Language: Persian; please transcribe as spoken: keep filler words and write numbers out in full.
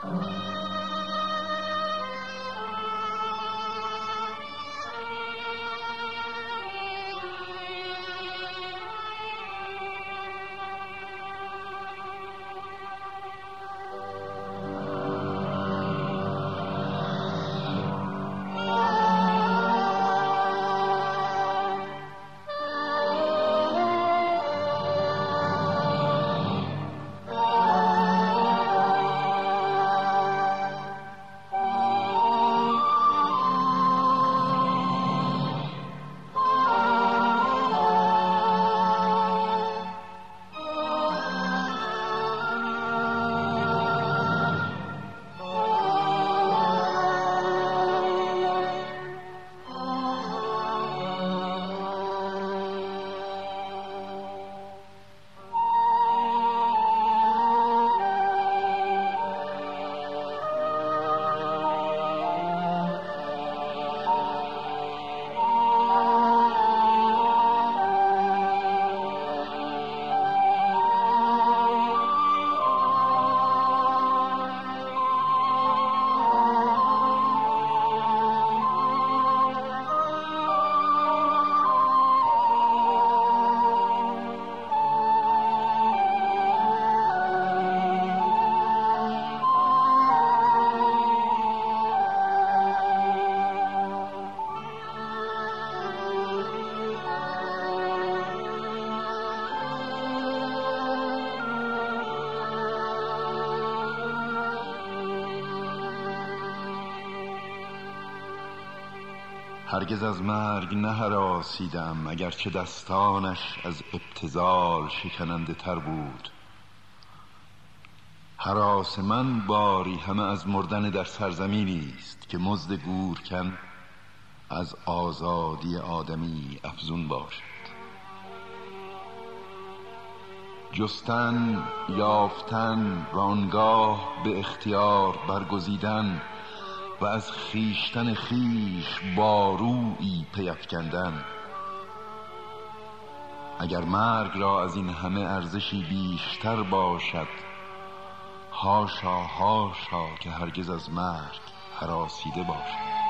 هرگز از مرگ نهراسیدم، اگرچه دستانش از ابتذال شکننده تر بود. هراس من باری همه از مردن در سرزمینی است که مزد گورکن از آزادی آدمی افزون باشد. جستن، یافتن و آنگاه به اختیار برگزیدن و از خیشتن خیش بارویی پیفکندن. اگر مرگ را از این همه ارزشی بیشتر باشد، هاشا هاشا که هرگز از مرگ هراسیده باشد.